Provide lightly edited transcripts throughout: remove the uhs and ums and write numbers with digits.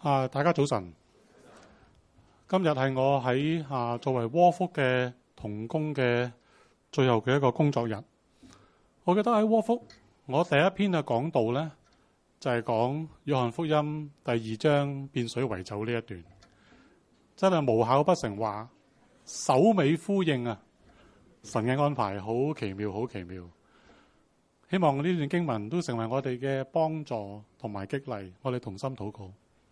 大家早晨。今日係我喺作為窩福嘅同工嘅最後嘅一個工作日。我記得喺窩福，我第一篇嘅講道呢，就係講約翰福音第2章變水為酒呢一段，真係無巧不成話，首尾呼應啊！神嘅安排好奇妙，好奇妙。希望呢段經文都成為我哋嘅幫助同埋激勵，我哋同心禱告。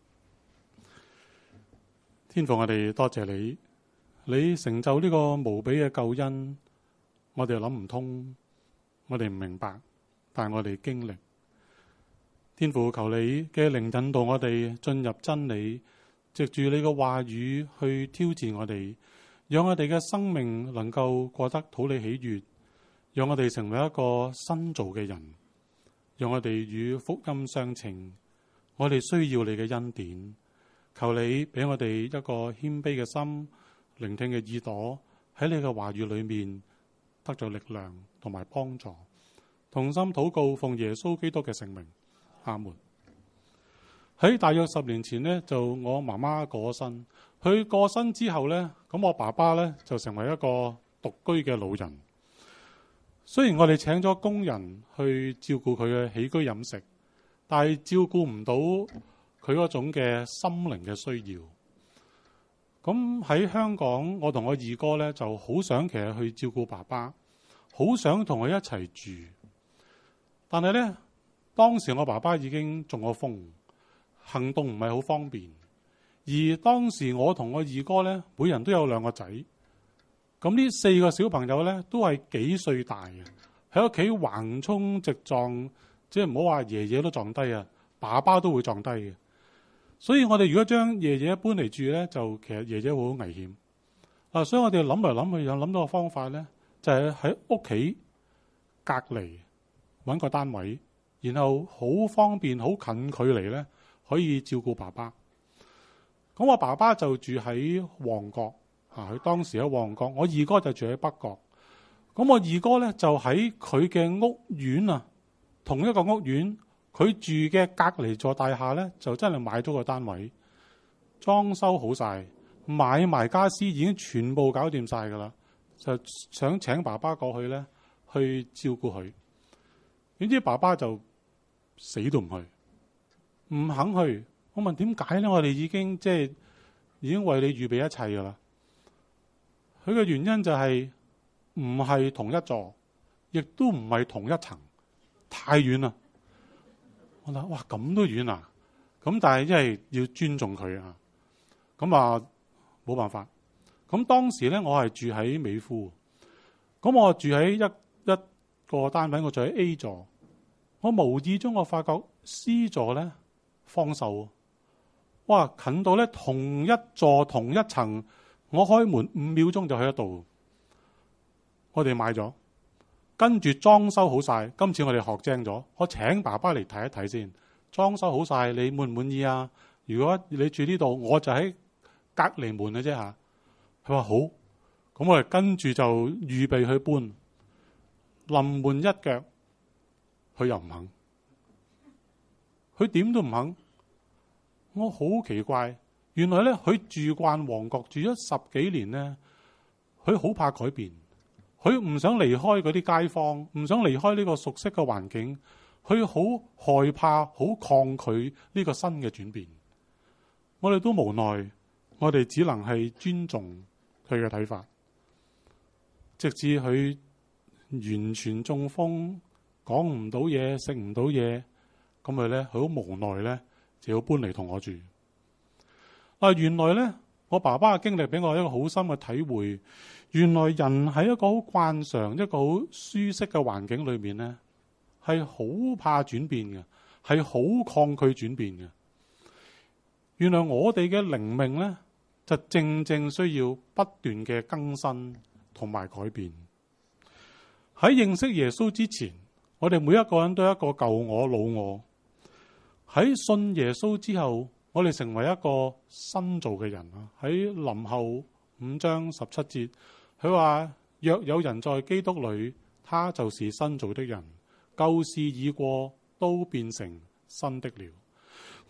天父，我哋多謝你，你成就呢個無比嘅救恩，我哋諗唔通，我哋唔明白，但係我哋經歷。天父，求你嘅靈引導我哋進入真理，藉住你嘅話語去挑戰我哋，讓我哋嘅生命能夠過得討你喜悅，讓我哋成為一個新造嘅人，讓我哋與福音相稱。我哋需要你嘅恩典。求你俾我哋一個謙卑嘅心，聆聽嘅耳朵，喺你嘅話語裏面得咗力量同埋幫助。同心禱告，奉耶穌基督嘅聖名，阿門。喺大約10年前呢，就我媽媽過身。佢過身之後呢，咁我爸爸呢，就成為一個獨居嘅老人。雖然我哋請咗工人去照顧佢嘅起居飲食，但係照顧唔到佢嗰種嘅心靈嘅需要。咁喺香港，我同我二哥呢就好想其實去照顧爸爸，好想同佢一齊住。但係呢，當時我爸爸已經中咗風，行動唔係好方便。而當時我同我二哥呢，每人都有2個仔。咁呢4個小朋友呢，都係幾歲大嘅，喺屋企橫衝直撞，即係唔好話爺爺都撞低啊，爸爸都會撞低嘅。所以我哋如果將爺爺搬嚟住呢，就其實爺爺會好危險。所以我哋諗嚟諗去，有諗到個方法呢，就係喺屋企隔離揾個單位，然後好方便、好近距離呢，可以照顧爸爸。咁我爸爸就住喺旺角，佢當時喺旺角，我二哥就住喺北角。咁我二哥呢，就喺佢嘅屋苑啊，同一個屋苑。佢住嘅隔離座大廈呢，就真係買咗個單位，裝修好晒，買埋家私已經全部搞掂晒㗎啦，就想請爸爸過去呢，去照顧佢。點知爸爸就死都唔去，唔肯去。我問點解呢？我哋已經為你預備一切㗎啦。佢嘅原因就係唔係同一座，亦都唔係同一層，太遠啦。我諗哇，咁都遠啊！咁但係因為要尊重佢啊，咁啊冇辦法。咁當時咧，我係住喺美孚，咁我住喺一個單位，我住喺 A 座。我無意中我發覺 C 座咧放售，哇近到咧同一座同一層，我開門5秒鐘就去得到。我哋買咗。跟住裝修好晒，今次我哋學精咗。我請爸爸嚟睇一睇先，裝修好晒，你滿唔滿意啊？如果你住呢度，我就喺隔離門嘅啫嚇。佢話好，咁我哋跟住就預備去搬。臨門一腳，佢又唔肯，佢點都唔肯。我好奇怪，原來咧佢住慣旺角，住咗10幾年咧，佢好怕改變。佢唔想離開嗰啲街坊，唔想離開呢個熟悉嘅環境，佢好害怕、好抗拒呢個新嘅轉變。我哋都無奈，我哋只能係尊重佢嘅睇法。直至佢完全中風，講唔到嘢，食唔到嘢，咁佢咧，佢好無奈咧，就要搬嚟同我住。原來咧，我爸爸嘅經歷俾我一個好深嘅體會。原來人喺一個好慣常、一個好舒適嘅環境裏面呢，係好怕轉變嘅，係好抗拒轉變嘅。原來我哋嘅靈命呢，就正正需要不斷嘅更新同埋改變。喺認識耶穌之前，我哋每一個人都係一個舊我、老我。喺信耶穌之後，我哋成為一個新造嘅人啊！喺林後5章17節。佢話：若有人在基督裏，他就是新造的人，舊事已過，都變成新的了。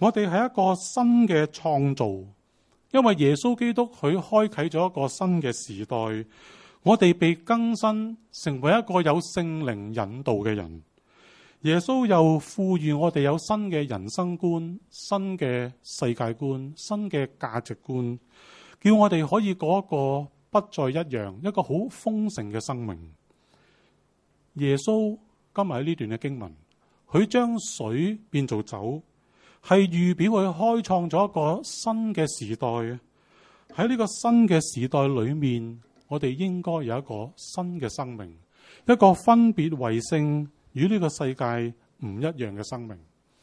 我哋係一個新嘅創造，因為耶穌基督佢開啟咗一個新嘅時代，我哋被更新成為一個有聖靈引導嘅人。耶穌又賦予我哋有新嘅人生觀、新嘅世界觀、新嘅價值觀，叫我哋可以過一個不再一樣、一個好豐盛嘅生命。耶穌今日喺呢段嘅經文，佢將水變做酒，係預表佢開創咗一個新嘅時代。喺呢個新嘅時代裏面，我哋應該有一個新嘅生命，一個分別為聖，與呢個世界唔一樣嘅生命。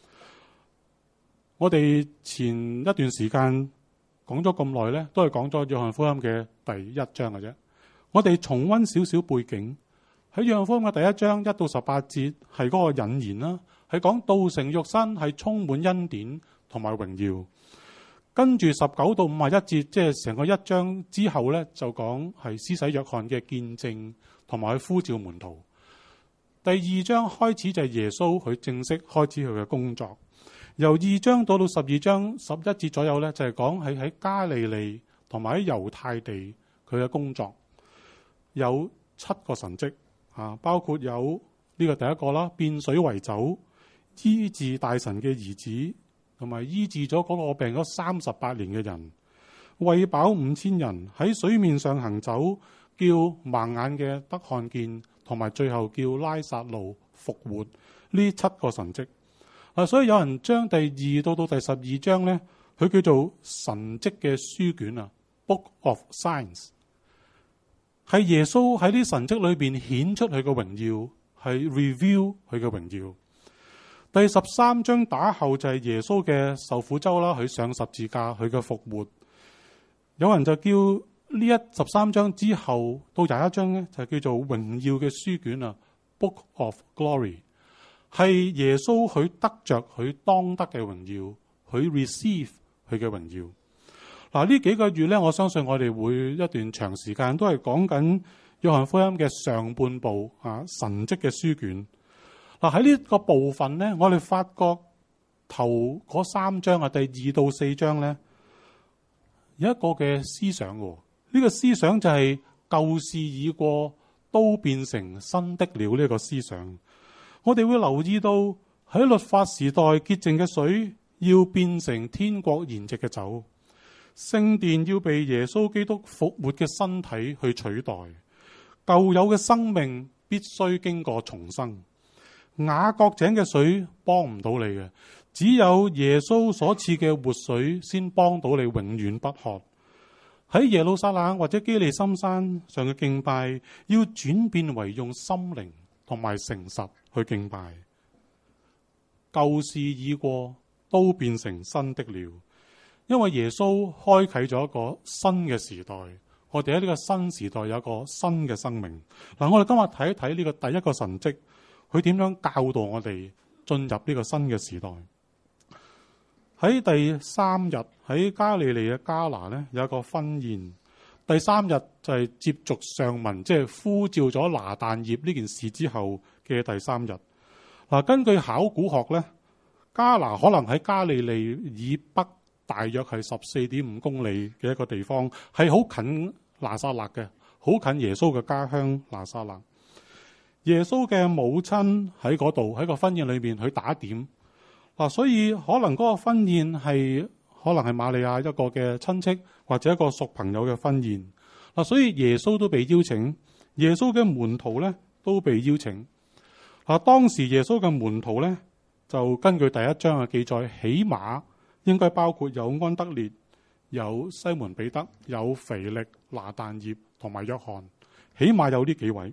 我哋前一段時間講咗咁耐咧，都係講咗約翰福音嘅第一章嘅啫。我哋重溫少少背景，喺約翰福音嘅第一章1到18節係嗰個引言啦，係講道成肉身，係充滿恩典同埋榮耀。跟住19到51節，即係成個一章之後咧，就講係施洗約翰嘅見證同埋去呼召門徒。第2章開始就係耶穌佢正式開始佢嘅工作。由2章到12章11節左右咧，就係講喺加利利同埋喺猶太地佢嘅工作，有7個神蹟啊，包括有呢個第一個啦，變水為酒，醫治大臣嘅兒子，同埋醫治咗嗰個病咗38年嘅人，餵飽5000人，喺水面上行走，叫盲眼嘅得看見，同埋最後叫拉撒路復活。呢7個神蹟所以有人將第2到第12章咧，佢叫做神蹟嘅書卷啊 ，Book of Signs， 係耶穌喺啲神蹟裏邊顯出佢嘅榮耀，係 review 佢嘅榮耀。第13章打後就係耶穌嘅受苦週啦，佢上十字架，佢嘅復活。有人就叫呢13章之後到21章咧，就叫做榮耀嘅書卷啊 ，Book of Glory， 係耶穌佢得着佢當得嘅榮耀，佢 receive 佢嘅榮耀。嗱，呢幾個月咧，我相信我哋會一段長時間都係講緊約翰福音嘅上半部啊，神蹟嘅書卷。嗱，喺呢個部分咧，我哋發覺頭嗰3章啊，第2到4章咧，有一個嘅思想喎。呢個思想就係舊事已過，都變成新的了。呢個思想，我哋會留意到喺律法時代潔淨嘅水要變成天國筵席嘅酒，聖殿要被耶穌基督復活嘅身體去取代，舊有嘅生命必須經過重生。雅各井嘅水幫唔到你嘅，只有耶穌所賜嘅活水先幫到你永遠不渴。喺耶路撒冷或者基利心山上嘅敬拜，要轉變為用心靈同埋誠實去敬拜。舊事已過，都變成新的了，因為耶穌開啟咗一個新嘅時代。我哋喺呢個新時代有一個新嘅生命。嗱，我哋今日睇一睇呢個第一個神蹟，佢點樣教導我哋進入呢個新嘅時代。喺第3日喺加利利嘅迦拿咧，有一個婚宴。第3日就係接續上文，即係呼召咗拿但業呢件事之後嘅第3日。嗱，根據考古學咧，迦拿可能喺加利利以北大約係14.5公里嘅一個地方，係好近拿撒勒嘅，好近耶穌嘅家鄉拿撒勒。耶穌嘅母親喺嗰度，喺個婚宴裏面去打點。嗱，所以可能嗰個婚宴係可能係瑪利亞一個嘅親戚或者一個熟朋友嘅婚宴。嗱，所以耶穌都被邀請，耶穌嘅門徒咧都被邀請。嗱，當時耶穌嘅門徒咧就根據第1章嘅記載，起碼應該包括有安德烈、有西門彼得、有腓力、拿但業同埋約翰，起碼有呢幾位。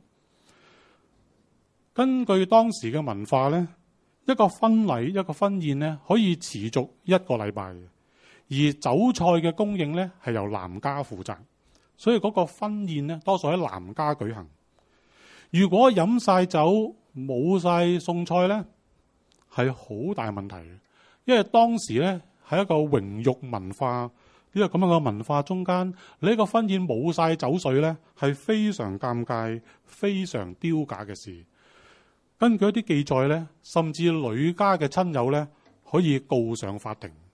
根據當時嘅文化咧，一個婚禮、一個婚宴咧，可以持續1個禮拜嘅，而酒菜嘅供應咧係由男家負責，所以嗰個婚宴咧多數喺男家舉行。如果飲晒酒冇晒餸菜咧，係好大問題嘅，因為當時咧喺一個榮辱文化呢個咁樣嘅文化中間，你一個婚宴冇晒酒水咧，係非常尷尬、非常丟架嘅事。根據一啲記載咧，甚至女家嘅親友咧可以告上法庭。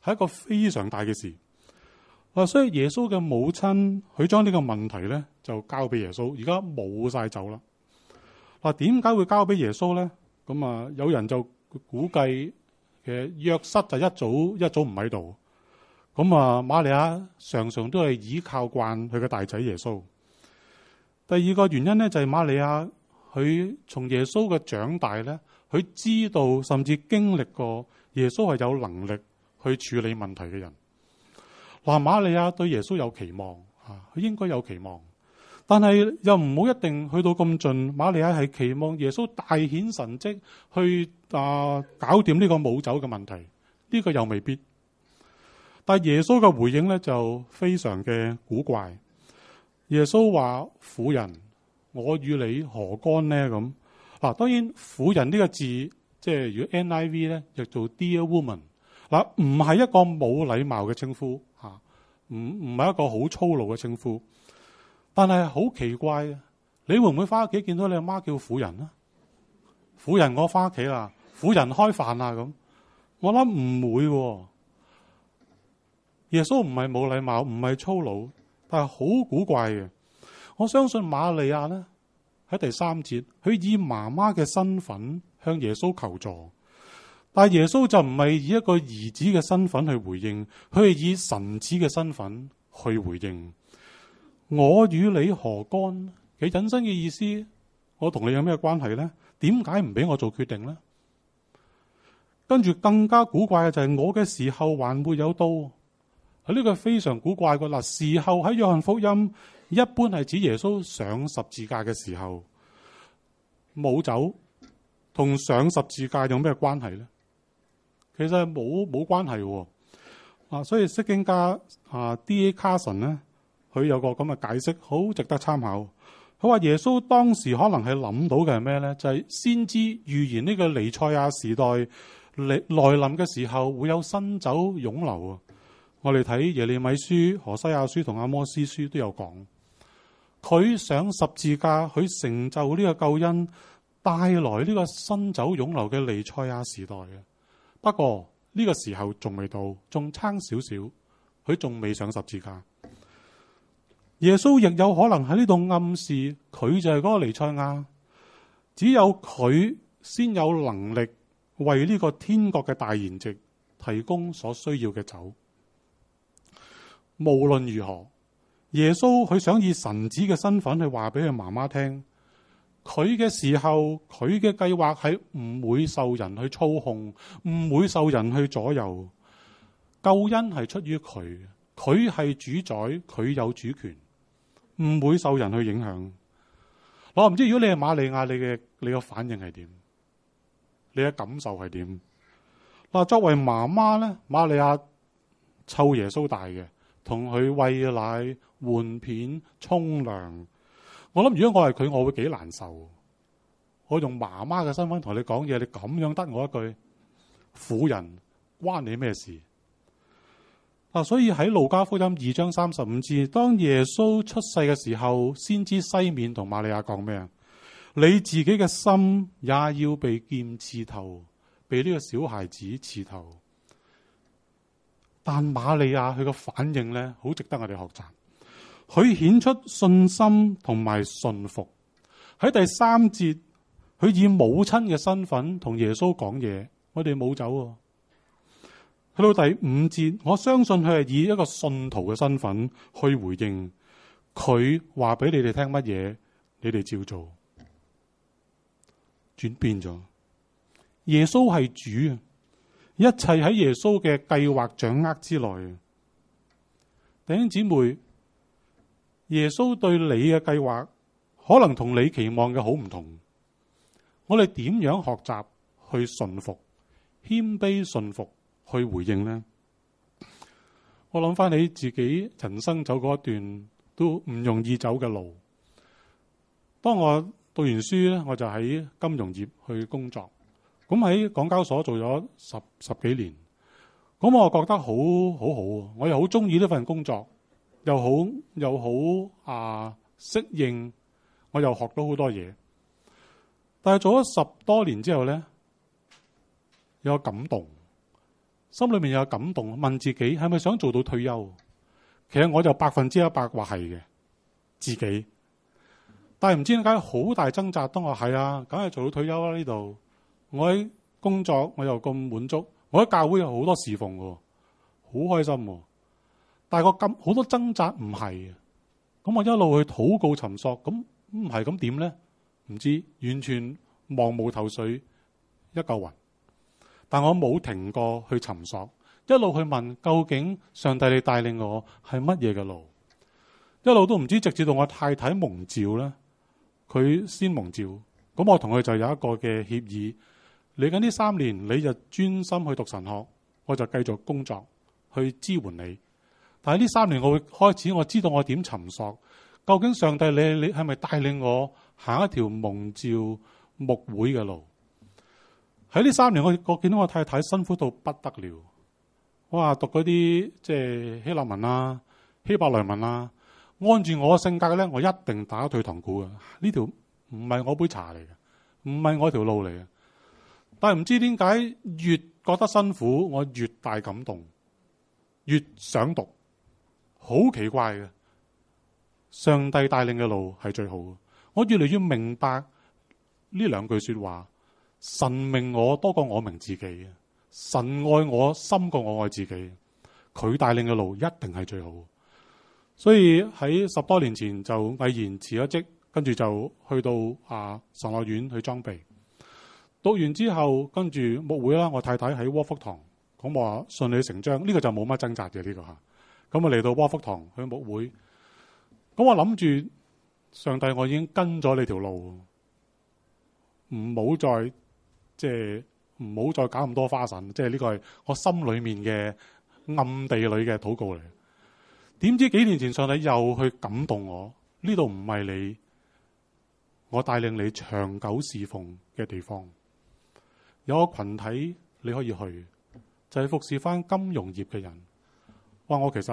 係一個非常大嘅事。所以耶穌嘅母親佢將呢個問題咧就交俾耶穌，而家冇晒走啦。點解會交俾耶穌咧？咁有人就估計嘅約瑟就一早唔喺度。咁瑪利亞常常都係倚靠慣佢嘅大仔耶穌。第二個原因咧就係瑪利亞佢從耶穌嘅長大咧，佢知道甚至經歷過耶穌係有能力去處理問題嘅人。瑪利亞對耶穌有期望，佢應該有期望，但係又唔好一定去到咁盡。瑪利亞係期望耶穌大顯神蹟去搞掂呢個冇走嘅問題，呢個又未必。但係耶穌嘅回應咧就非常嘅古怪。耶穌話：婦人，我與你何干呢？咁當然婦人呢個字，即係如果 NIV 咧，譯做 Dear Woman， 唔係一個冇禮貌嘅稱呼，唔係一個好粗魯嘅稱呼。但係好奇怪，你會唔會翻屋企見到你阿媽叫婦人啊？婦人，我翻屋企啦，婦人開飯啦咁。我諗唔會喎。耶穌唔係冇禮貌，唔係粗魯，但係好古怪嘅。我相信瑪利亞呢，喺第3節，佢以媽媽嘅身份向耶穌求助，但係耶穌就唔係以一個兒子嘅身份去回應，佢係以神子嘅身份去回應。我與你何干？佢引申嘅意思，我同你有咩關係呢？點解唔俾我做決定呢？跟住更加古怪嘅就係我嘅時候還沒有到。呢個非常古怪嘅。時候喺約翰福音一般係指耶穌上十字架嘅時候，冇走同上十字架有咩關係呢？其實冇關係喎。所以釋經家D.A. Carson 呢，佢有個咁嘅解釋，好值得參考。佢話耶穌當時可能係諗到嘅係咩呢？就係先知預言呢個彌賽亞時代來臨嘅時候會有新酒湧流啊！我哋睇耶利米書、何西阿書同阿摩司書都有講，佢上十字架，佢成就呢個救恩，帶來呢個新酒湧流嘅彌賽亞時代嘅。不過呢個時候仲未到，仲差少少，佢仲未上十字架。耶穌亦有可能喺呢度暗示佢就係嗰個彌賽亞，只有佢先有能力為呢個天國嘅大筵席提供所需要嘅酒。無論如何，耶穌佢想以神子嘅身份去話俾佢媽媽聽，佢嘅時候，佢嘅計劃係唔會受人去操控，唔會受人去左右。救恩係出於佢，佢係主宰，佢有主權，唔會受人去影響。我唔知如果你係瑪利亞，你嘅反應係點？你嘅感受係點？作為媽媽咧，瑪利亞湊耶穌大嘅，同佢餵奶、換片、沖涼。我諗如果我係佢，我會幾難受。我用媽媽嘅身份同你講嘢，你咁樣得我一句婦人，關你咩事？所以喺路加福音2章35節，當耶穌出世嘅時候，先知西面同瑪利亞講咩啊？你自己嘅心也要被劍刺透，被呢個小孩子刺透。但瑪利亞佢個反應咧，好值得我哋學習。佢顯出信心同埋順服。喺第3節，佢以母親嘅身份同耶穌講嘢，我哋冇走喎。去到第5節，我相信佢係以一個信徒嘅身份去回應。佢話俾你哋聽乜嘢，你哋照做。轉變咗，耶穌係主啊！一切喺耶穌嘅計劃掌握之內。弟兄姊妹，耶穌對你嘅計劃可能同你期望嘅好唔同。我哋點樣學習去順服、謙卑順服去回應呢？我諗翻起自己人生走過一段都唔容易走嘅路。當我讀完書咧，我就喺金融業去工作。咁喺港交所做咗十幾年，咁我覺得好好，我又好中意呢份工作，又好適應，我又學到好多嘢。但係做咗10多年之後咧，有個感動， 心裏面有感動，問自己係咪想做到退休？其實我就100%話係嘅自己，但係唔知點解好大掙扎。當我係啊，梗係做到退休啦呢度。我喺工作我又咁滿足，我喺教會有好多侍奉嘅，好開心。但係我咁好多掙扎唔係，咁我一路去禱告尋索，咁唔係咁點咧？唔知，完全茫無頭緒，一嚿雲。但我冇停過去尋索，一路去問究竟上帝你帶領我係乜嘢嘅路？一路都唔知，直至到我太太蒙召咧，佢先蒙召，咁我同佢就有一個嘅協議，嚟緊呢3年你就專心去讀神學，我就繼續工作去支援你。但係呢3年我會開始，我知道我點尋索，究竟上帝你係咪帶領我行一條蒙召牧會嘅路？喺呢3年我見到我太太辛苦到不得了。我話讀嗰啲即係希臘文啊、希伯來文啊，按住我嘅性格嘅咧，我一定打退堂鼓嘅。呢條唔係我杯茶嚟嘅，唔係我條路嚟嘅。但係唔知點解越覺得辛苦，我越大感動，越想讀。好奇怪嘅，上帝帶領嘅路係最好嘅。我越嚟越明白呢2句說話：神明我多過我明自己，神愛我深過我愛自己。佢帶領嘅路一定係最好。所以喺10多年前就毅然辭咗職，跟住就去到神學院去裝備。讀完之後，跟住牧會啦，我太太喺窩福堂，咁話順理成章，呢個就冇乜掙扎嘅呢個吓。咁啊嚟到窩福堂去牧會，咁我諗住上帝，我已經跟咗你條路，唔好再唔好再搞咁多花神，即係呢個係我心裏面嘅暗地裏嘅禱告嚟。點知幾年前上帝又去感動我，呢度唔係你，我帶領你長久侍奉嘅地方，有個群體你可以去，就係服侍翻金融業嘅人。哇！我其實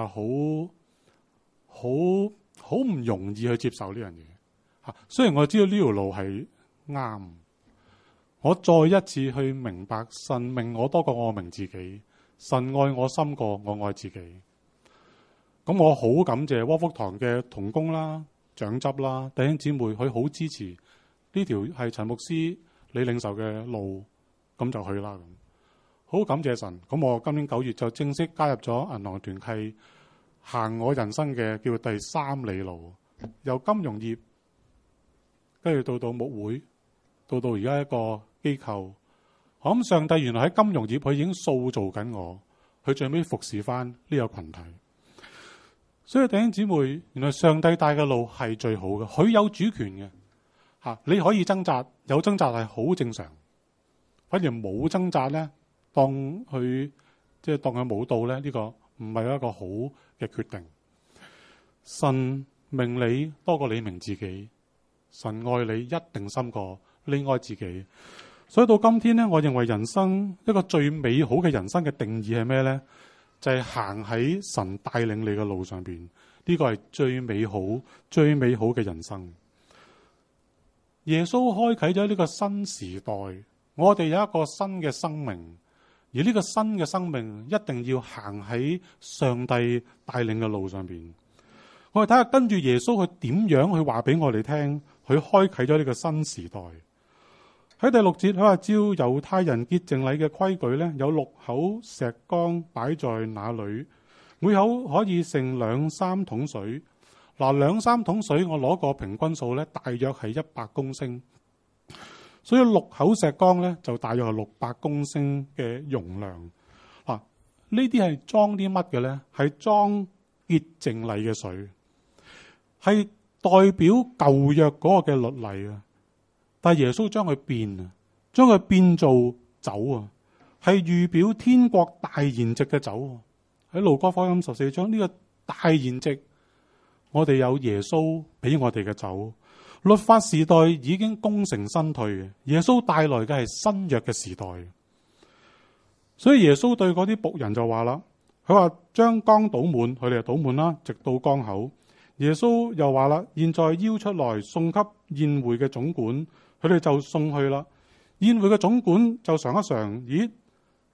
好唔容易去接受呢樣嘢嚇。雖然我知道呢條路係啱，我再一次去明白神明我多過我明自己，神愛我深過我愛自己。咁我好感謝窩福堂嘅同工啦、長執啦、弟兄姊妹，佢好支持呢條係陳牧師你領受嘅路，咁就去啦咁。好感謝神，咁我今年9月就正式加入咗銀行團契，行我人生嘅叫第3里路，由金融業跟住到牧會，到而家一個機構。我諗上帝原來喺金融業佢已經塑造緊我，佢最尾服侍翻呢個群體。所以弟兄姊妹，原來上帝帶嘅路係最好嘅，佢有主權嘅吓，你可以掙扎，有掙扎係好正常。反而冇掙扎咧，當佢冇到咧，呢個唔係一個好嘅決定。神明你多過你明自己，神愛你一定深過你愛自己。所以到今天咧，我認為人生一個最美好嘅人生嘅定義係咩咧？就係行喺神帶領你嘅路上邊，呢個係最美好、最美好嘅人生。耶穌開啟咗呢個新時代，我哋有一個新嘅生命，而呢個新嘅生命一定要行喺上帝帶領嘅路上邊。我哋睇下跟住耶穌佢點樣去話俾我哋聽，佢開啟咗呢個新時代。喺第6節，佢話照猶太人潔淨禮嘅規矩咧，有6口石缸擺在那裏，每口可以盛2-3桶水。嗱，2-3桶水，我攞個平均數咧，大約係100公升。所以6口石缸咧，就大約係600公升嘅容量。嗱，呢啲係裝啲乜嘅咧？係裝潔淨禮嘅水，係代表舊約嗰個嘅律例啊。但係耶穌將佢變啊，將佢變做酒啊，係預表天國大筵席嘅酒。喺路加福音14章呢個大筵席，我哋有耶穌俾我哋嘅酒。律法時代已經功成身退，耶穌帶來嘅係新約嘅時代。所以耶穌對嗰啲僕人就話啦，佢話將缸倒滿，佢哋就倒滿啦，直到缸口。耶穌又話啦，現在邀出來送給宴會嘅總管。佢哋就送去啦。宴會嘅總管就嘗一嘗，咦，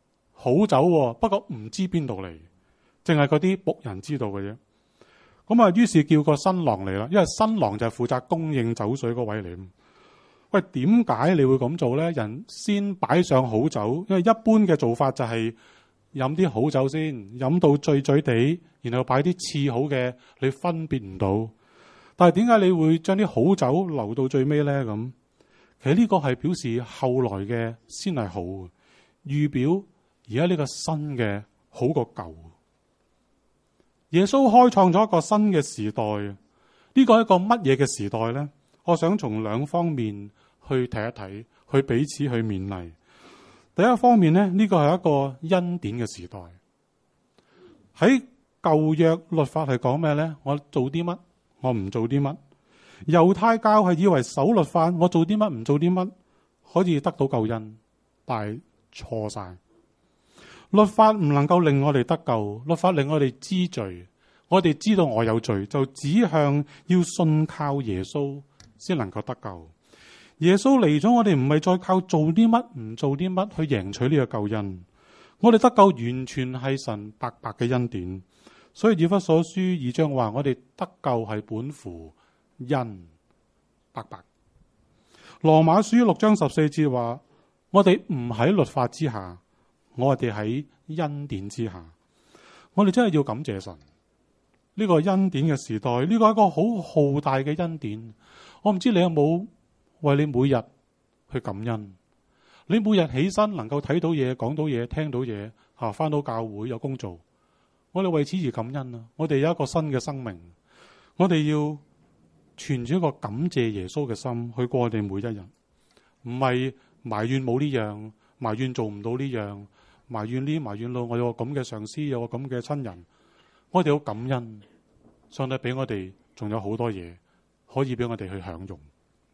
好酒，不過唔知邊度嚟，淨係嗰啲僕人知道嘅啫。咁啊，於是叫個新郎嚟啦，因為新郎就係負責供應酒水嗰位嚟。喂，點解你會咁做呢？人先擺上好酒，因為一般嘅做法就係飲啲好酒先，飲到醉醉地，然後擺啲次好嘅，你分別唔到。但係點解你會將啲好酒留到最尾呢？咁其實呢個係表示後來嘅先係好，預表而家呢個新嘅好過舊。耶穌開創咗一個新嘅時代，呢個係一個乜嘢嘅時代呢？我想從兩方面去睇一睇，去彼此去勉勵。第一方面呢，呢個係一個恩典嘅時代。喺舊約律法係講咩呢？我做啲乜，我唔做啲乜。猶太教係以為守律法，我做啲乜唔做啲乜可以得到救恩，但係錯晒。律法唔能夠令我哋得救，律法令我哋知罪。我哋知道我有罪，就指向要信靠耶穌先能夠得救。耶穌嚟咗，我哋唔係再靠做啲乜唔做啲乜去贏取呢個救恩。我哋得救完全係神白白嘅恩典。所以以弗所書2章話，我哋得救係本乎恩，白白。羅馬書6章14節話，我哋唔喺律法之下，我哋喺恩典之下。我哋真係要感謝神呢個恩典嘅時代，呢個係一個好浩大嘅恩典。我唔知你有冇為你每日去感恩？你每日起身能夠睇到嘢、講到嘢、聽到嘢，返到教會有工做，我哋為此而感恩啊！我哋有一個新嘅生命，我哋要存住一個感謝耶穌嘅心去過我哋每一日，唔係埋怨冇呢樣，埋怨做唔到呢樣，埋怨呢埋怨到我有個咁嘅上司，有個咁嘅親人。我哋要感恩，上帝俾我哋仲有好多嘢可以俾我哋去享用。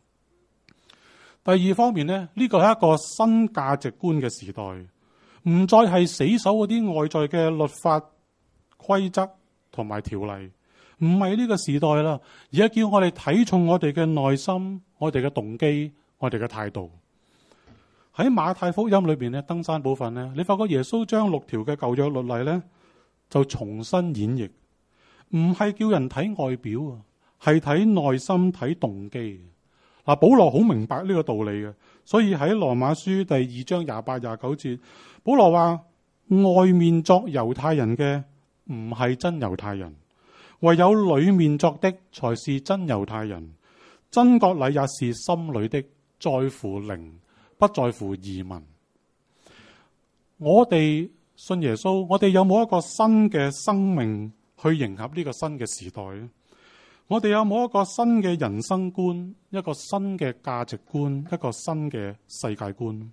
第二方面呢，呢個係一個新價值觀嘅時代，唔再係死守嗰啲外在嘅律法規則同埋條例，唔係呢個時代啦，而係叫我哋睇重我哋嘅內心、我哋嘅動機、我哋嘅態度。喺馬太福音裏邊咧，登山寶訓咧，你發覺耶穌將6條嘅舊約律例咧，就重新演繹，唔係叫人睇外表啊，係睇內心、睇動機。嗱，保羅好明白呢個道理嘅，所以喺羅馬書第2章28、29節，保羅話：外面作猶太人嘅唔係真猶太人，唯有裏面作的才是真猶太人。真割禮也是心裏的，在乎靈，不在乎儀文。我哋信耶穌，我哋有冇一個新嘅生命去迎合呢個新嘅時代？我哋有冇一個新嘅人生觀，一個新嘅價值觀，一個新嘅世界觀？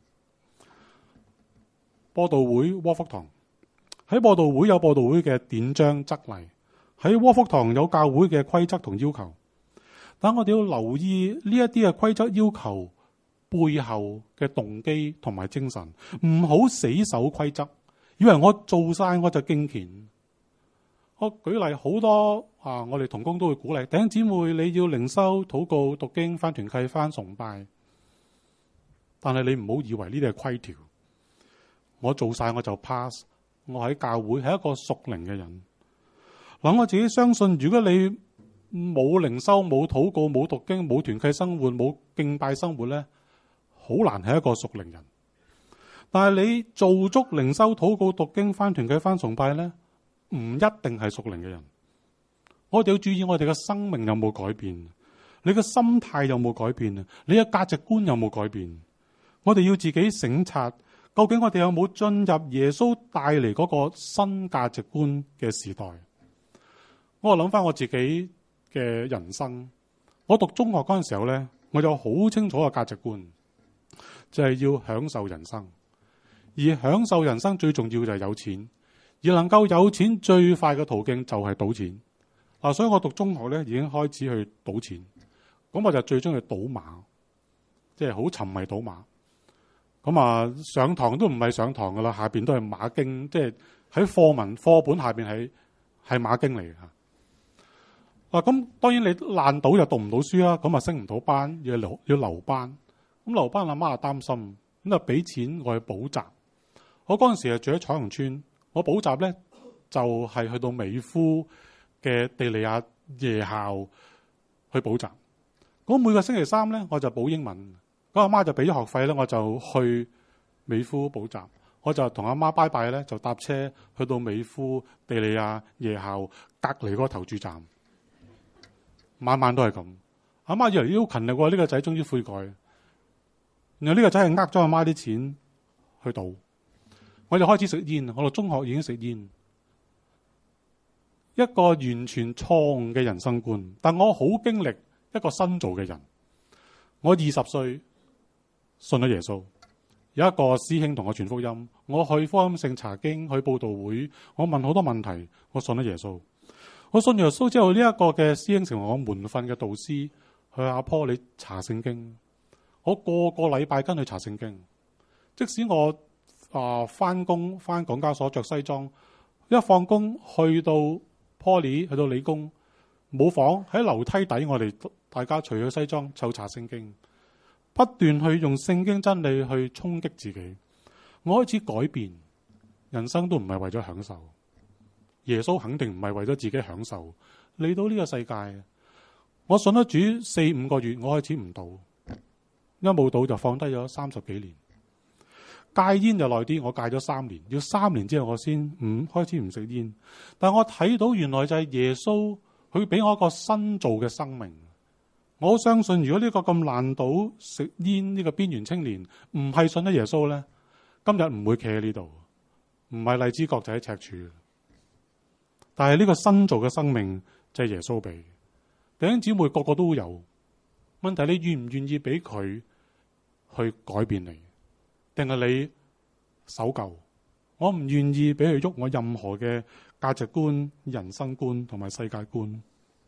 播道會窩福堂，喺播道會有播道會嘅典章則例，喺窩福堂有教會嘅規則同要求。但我哋要留意呢一啲嘅規則要求背後嘅動機同埋精神，唔好死守規則，以為我做晒我就敬虔。我舉例好多我哋同工都會鼓勵弟兄姊妹，你要靈修、禱告、讀經、返團契、返崇拜。但係你唔好以為呢啲係規條，我做晒我就 pass。我喺教會係一個屬靈嘅人。嗱，我自己相信，如果你冇靈修、冇禱告、冇讀經、冇團契生活、冇敬拜生活咧，好難係一個屬靈人。但係你做足靈修、禱告、讀經、返團契、返崇拜咧，唔一定係屬靈嘅人。我哋要注意我哋嘅生命有冇改變，你嘅心態有冇改變啊？你嘅價值觀有冇改變？我哋要自己省察，究竟我哋有冇進入耶穌帶嚟嗰個新價值觀嘅時代？我諗翻我自己嘅人生，我讀中學嗰陣時候咧，我有好清楚嘅價值觀，就係要享受人生。而享受人生最重要就係有錢。而能夠有錢最快嘅途徑就係賭錢。所以我讀中學咧已經開始去賭錢，咁我就最中意賭馬，即係好沉迷賭馬。咁上堂都唔係上堂噶啦，下邊都係馬經，即係喺課本下邊係馬經嚟嘅。咁當然你爛賭就讀唔到書啦，咁升唔到班，要留班。咁留班阿媽又擔心，咁就俾錢我去補習。 我嗰陣時係住喺彩虹村，我補習咧就係去到美孚嘅地利亞夜校去補習。咁每個星期三咧，我就補英文。咁阿媽就俾咗學費咧，我就去美孚補習。我就同阿媽拜拜咧，就搭車去到美孚地利亞夜校隔離嗰個投注站，晚晚都係咁。阿媽以為好勤力喎，呢個仔終於悔改。然後呢個仔係呃咗阿媽啲錢去賭。我就開始食煙，我到中學已經食煙，一個完全錯誤嘅人生觀。但我好經歷一個新造嘅人。我20歲信咗耶穌，有一個師兄同我傳福音，我去福音聖查經，去佈道會，我問好多問題，我信咗耶穌。我信耶穌之後，呢一個嘅師兄成為我門訓嘅導師。佢話阿坡，你查聖經，我個個禮拜跟佢查聖經。即使我翻工翻港交所着西裝，一放工去到 Poly 去到理工冇房，喺樓梯底，我哋大家除咗西裝就查聖經，不斷去用聖經真理去衝擊自己。我開始改變，人生都唔係為咗享受，耶穌肯定唔係為咗自己享受。嚟到呢個世界，我信咗主4-5個月，我開始唔賭，一冇賭就放低咗30幾年。戒煙就耐啲，我戒咗3年，要3年之後我先開始唔食煙。但我睇到原來就係耶穌，佢俾我一個新造嘅生命。我好相信，如果呢個咁爛賭食煙呢個邊緣青年唔係信咗耶穌咧，今日唔會企喺呢度，唔係荔枝角就喺赤柱。但係呢個新造嘅生命就係耶穌俾。弟兄姊妹個個都有，問題你願唔願意俾佢去改變你？定係你守舊？我唔願意俾佢喐我任何嘅價值觀、人生觀同埋世界觀。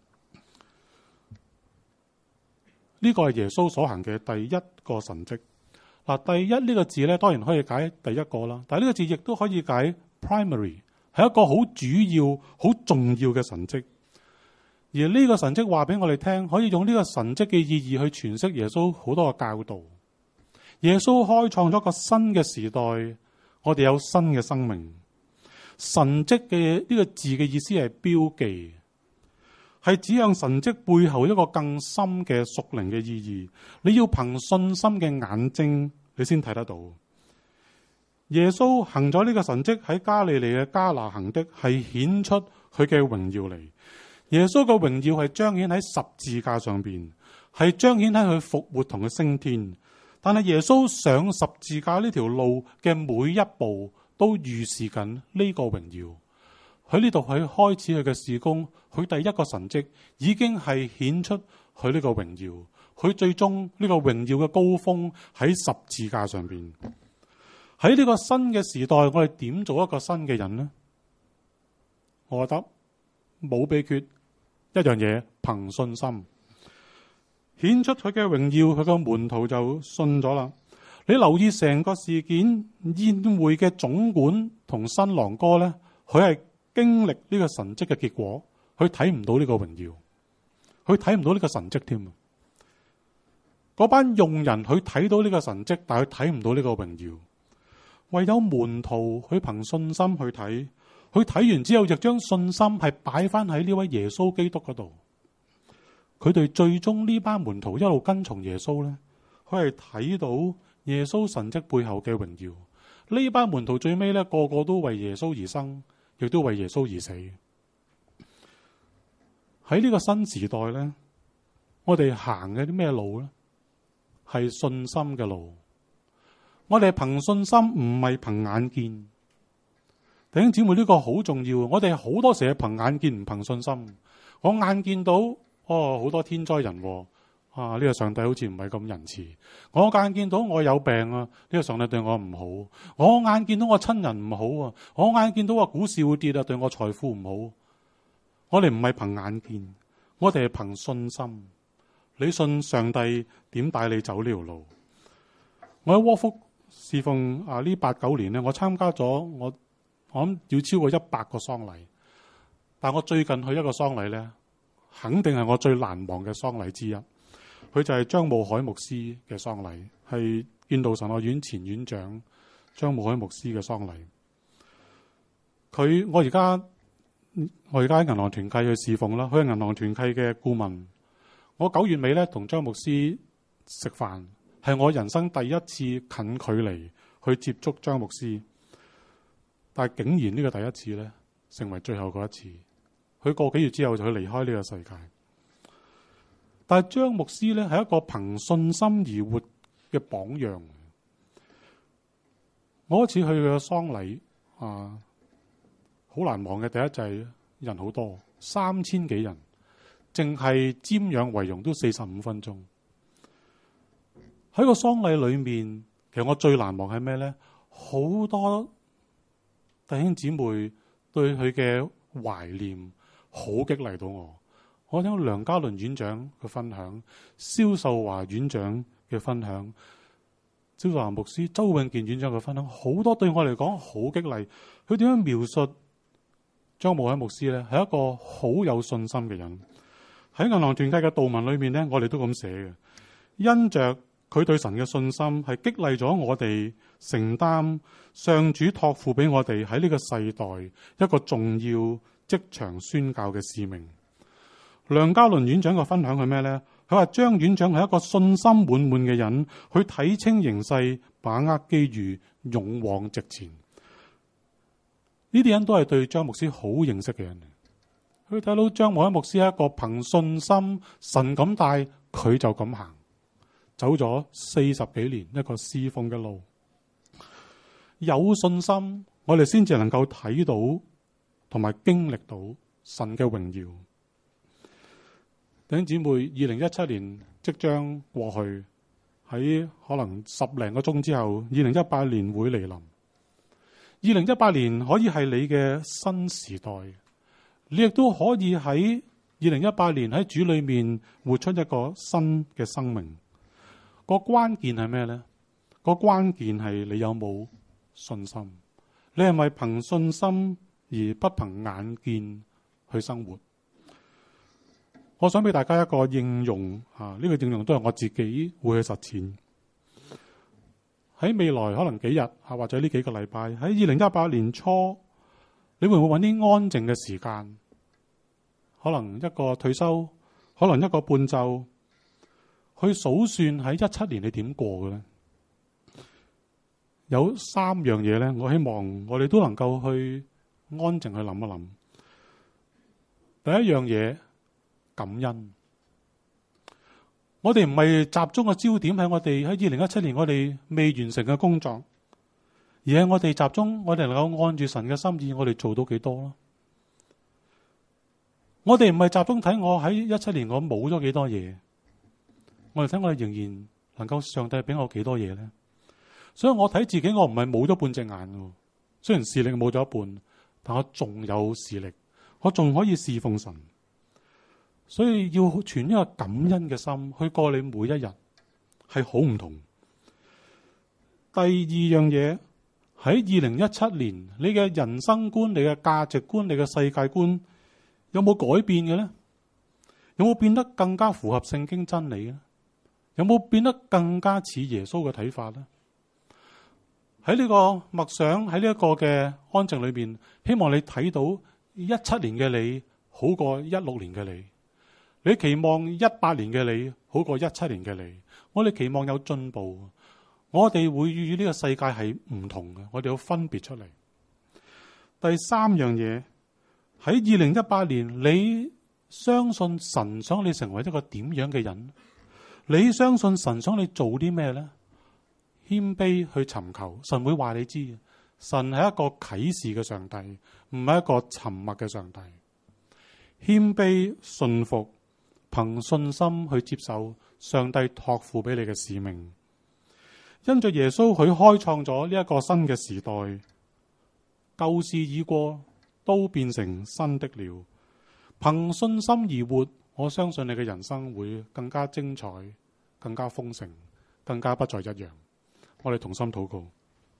呢個係耶穌所行嘅第一個神蹟。嗱，第一呢個字咧，當然可以解第一個啦，但係呢個字亦都可以解 primary， 係一個好主要、好重要嘅神蹟。而呢個神蹟話俾我哋聽，可以用呢個神蹟嘅意義去詮釋耶穌好多嘅教導。耶穌開創咗個新嘅時代，我哋有新嘅生命。神蹟嘅呢個字嘅意思係標記，係指向神蹟背後一個更深嘅屬靈嘅意義。你要憑信心嘅眼睛，你先睇得到。耶穌行咗呢個神蹟喺加利利嘅加拿行的，係顯出佢嘅榮耀嚟。耶穌嘅榮耀係彰顯喺十字架上邊，係彰顯喺佢復活同佢升天。但係耶穌上十字架呢條路嘅每一步都預示緊呢個榮耀。喺呢度佢開始佢嘅事工，佢第一個神蹟已經係顯出佢呢個榮耀。佢最終呢個榮耀嘅高峰喺十字架上邊。喺呢個新嘅時代，我哋點做一個新嘅人呢？我覺得冇秘訣，一樣嘢，憑信心顯出佢嘅榮耀，佢個門徒就信咗啦。你留意成個事件，宴會嘅總管同新郎哥咧，佢係經歷呢個神蹟嘅結果，佢睇唔到呢個榮耀，佢睇唔到呢個神蹟添。嗰班用人佢睇到呢個神蹟，但係佢睇唔到呢個榮耀。唯有門徒佢憑信心去睇，佢睇完之後，亦將信心係擺翻喺呢位耶穌基督嗰度。佢哋最終呢班門徒一路跟從耶穌咧，佢係睇到耶穌神蹟背後嘅榮耀。呢班門徒最尾咧，個個都為耶穌而生，亦都為耶穌而死。喺呢個新時代咧，我哋行嘅啲咩路咧？係信心嘅路。我哋憑信心，唔係憑眼見。弟兄姊妹，呢個好重要。我哋好多時係憑眼見，唔憑信心。我眼見到好多天災人禍，呢個上帝好似唔係咁仁慈。我眼見到我有病啊，呢個上帝對我唔好。我眼見到我親人唔好啊，我眼見到股市會跌啊，對我財富唔好。我哋唔係憑眼見，我哋係憑信心。你信上帝點帶你走呢條路？我喺窩福侍奉呢8-9年咧，我參加咗我諗要超過100個喪禮，但我最近去一個喪禮咧，肯定係我最難忘嘅喪禮之一。佢就係張慕海牧師嘅喪禮，係建道神學院前院長張慕皚牧師嘅喪禮。我而家喺銀行團契去侍奉啦，佢係銀行團契嘅顧問。我9月尾咧同張牧師食飯，係我人生第一次近距離去接觸張牧師。但係竟然呢個第一次咧，成為最後嗰一次。佢個幾月之後就去離開呢個世界。但係張牧師咧係一個憑信心而活嘅榜樣。我嗰次去佢嘅喪禮好難忘嘅。第一就係人好多，3000幾人，淨係瞻仰遺容都45分鐘。喺個喪禮裏面，其實我最難忘係咩呢？好多弟兄姊妹對佢嘅懷念好激勵到我。我聽到梁家麟院長嘅分享，蕭秀華院長嘅分享，蕭秀華牧師、周永健院長嘅分享，好多對我嚟講好激勵。佢點樣描述張慕皚牧師呢？係一個好有信心嘅人。喺銀行團契嘅道文裏面呢，我哋都咁寫嘅。因着佢對神嘅信心，係激勵咗我哋承擔上主託付俾我哋喺呢個世代一個重要職場宣教嘅使命。梁家麟院長嘅分享係咩呢？佢話張院長係一個信心滿滿嘅人，去睇清形勢，把握機遇，勇往直前。呢啲人都係對張牧師好認識嘅人。佢睇到張慕皚牧師係一個憑信心，神咁帶佢就咁行，走咗40幾年一個侍奉嘅路。有信心，我哋先至能夠睇到同埋經歷到神嘅榮耀。弟兄姊妹，2017年即將過去，喺可能10零個鐘之後，2018年會嚟臨。2018年可以係你嘅新時代，你亦都可以喺2018年喺主裏面活出一個新嘅生命。個關鍵係咩呢？個關鍵係你有冇信心？你係咪憑信心而不憑眼見去生活？我想俾大家一個應用，呢個應用都係我自己會去實踐。喺未來可能幾日或者呢幾個禮拜，喺2018年初，你會唔會揾啲安靜嘅時間？可能一個退休，可能一個伴奏，去數算喺17年你點過嘅咧？有3樣嘢咧，我希望我哋都能夠去安靜去諗一諗。第一樣嘢，感恩。我哋唔係集中嘅焦點喺我哋喺2017年我哋未完成嘅工作，而係我哋集中，我哋能夠按住神嘅心意，我哋做到幾多咯？我哋唔係集中睇我喺17年我冇咗幾多嘢，我哋睇我哋仍然能夠上帝俾我幾多嘢咧？所以我睇自己，我唔係冇咗半隻眼嘅，雖然視力冇咗一半，但我仲有視力，我仲可以侍奉神。所以要存一個感恩嘅心去過你每一日，係好唔同。第二樣嘢，喺2017年，你嘅人生觀、你嘅價值觀、你嘅世界觀有冇改變嘅呢？有冇變得更加符合聖經真理呢？有冇變得更加似耶穌嘅睇法呢？喺呢個默想，喺呢一個嘅安靜裏面，希望你睇到17年嘅你好過16年嘅你。你期望18年嘅你好過17年嘅你，我哋期望有進步，我哋會與呢個世界係唔同嘅，我哋要分別出嚟。第3樣嘢，喺2018年，你相信神想你成為一個點樣嘅人？你相信神想你做啲咩呢？謙卑去尋求，神會話你知，神係一個啟示嘅上帝，唔係一個沉默嘅上帝。謙卑順服，憑信心去接受上帝託付俾你嘅使命。因着耶穌，佢開創咗呢一個新嘅時代，舊事已過，都變成新的了。憑信心而活，我相信你嘅人生會更加精彩，更加豐盛，更加不再一樣。我哋同心禱告。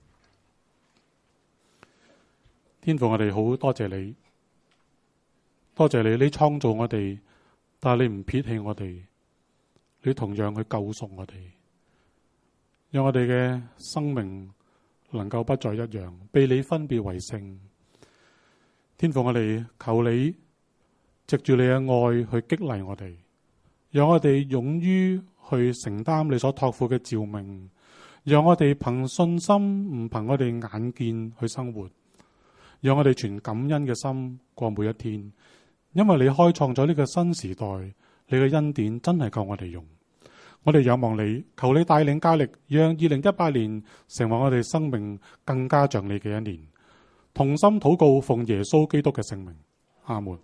天父，我哋好多謝你，多謝你，你創造我哋，但係你唔撇棄我哋，你同樣去救贖我哋，讓我哋嘅生命能夠不再一樣，被你分別為聖。天父，我哋求你藉住你嘅愛去激勵我哋，讓我哋勇於去承擔你所託付嘅召命，讓我哋憑信心唔憑我哋眼見去生活，讓我哋存感恩嘅心過每一天，因為你開創咗呢個新時代，你嘅恩典真係夠我哋用。我哋仰望你，求你帶領加力，讓2018年成為我哋生命更加像你嘅一年。同心禱告，奉耶穌基督嘅聖名，阿門。